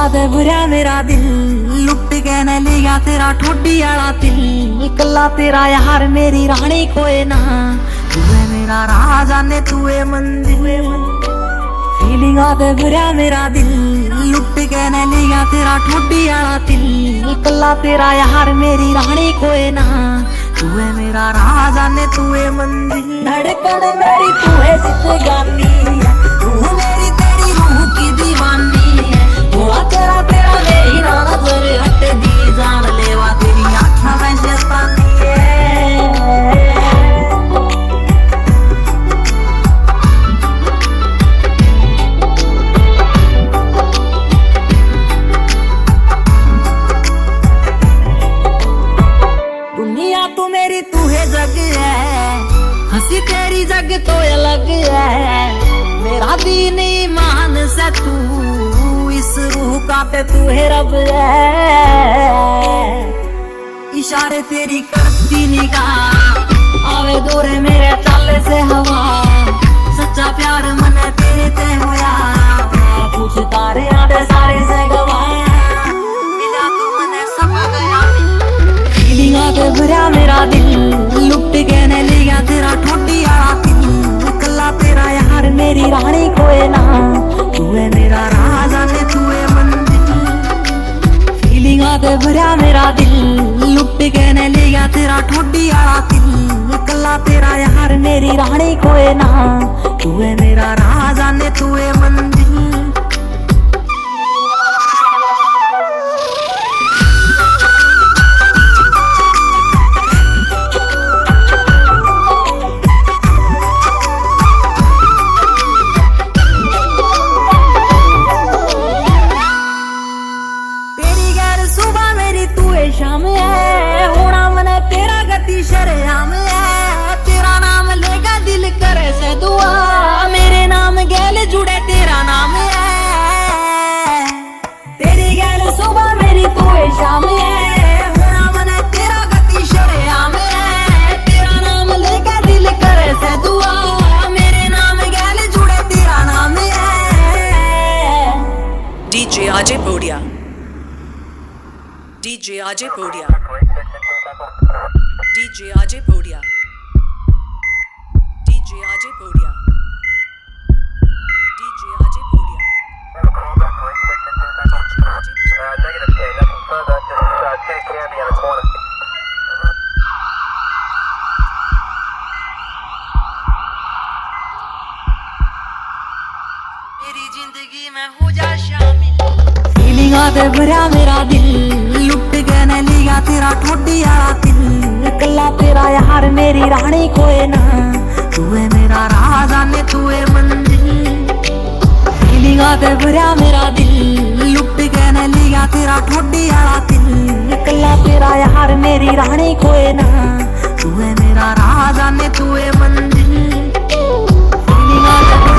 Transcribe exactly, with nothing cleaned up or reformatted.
दे बुरा मेरा दिल लुट के न लिया तेरा ठोडी आला दिल कला तेरा यार मेरी रानी कोई ना तू है मेरा राजा ने तू है मंदिर फीलिंग दे बुरा मेरा दिल लुट के न लिया तेरा ठोडी आला दिल कला तेरा यार मेरी रानी कोई ना तू है मेरा राजा ने तू है मंदिर धड़कन मेरी तू है जिंदगानी तू मेरी तेरी रूह की दीवानी है हुआ तेरा तेरा मेरी ना नजर हट दी जान लेवा तेरी आँखों में शैतानी है दुनिया तू मेरी तू है जग है हंसी तेरी जग तो अलग है मेरा दीन ईमान से तू इस रूह का पे तू है रब है इशारे तेरी करती निगाह आवे दूरे मेरे चाले से हवा सच्चा प्यार मन तेरे ते होया पूछ तारे आधे सारे से गवाया मिला तू मने समा गया फीलिंग आके भरा मेरा दिल लुट के न लिया तेरा ठोडी आला दिल कला तेरा यार मेरी रानी कोई ना तू है मेरा राजा ने तू है मंदिर फीलिंग आके भरा मेरा दिल लुट के न लिया तेरा ठोडी आला दिल कला तेरा यार मेरी रानी कोई ना तू है मेरा राजा ने तू है मंदिर शाम है होना मन तेरा गति शरेआम है तेरा नाम लेगा दिल करे से दुआ मेरे नाम गैल जुड़े तेरा नाम है तेरी गैल सुबह मेरी तू है शाम है होना मन तेरा गति शरेआम है तेरा नाम लेगा दिल करे से दुआ मेरे नाम गैल जुड़े तेरा नाम है DJ Ajay Podiya D J Ajay Podia D J Ajay Podia D J Ajay Podia D J Ajay Podia Negative K, nothing further, just uh, two Candy on the corner. मेरी जिंदगी में हो जा शामिल फीलिंग आते भरा मेरा दिल लुट के न लिया तेरा ठोडी आला दिल कला तेरा यार मेरी रानी कोई ना तू है मेरा राजा ने तू है मंदिर फीलिंग आते भरा मेरा दिल लुट के न लिया तेरा ठोडी आला दिल कला तेरा यार मेरी रानी कोई ना तू है मेरा राजा ने तू है मंदिर फीलिंग आते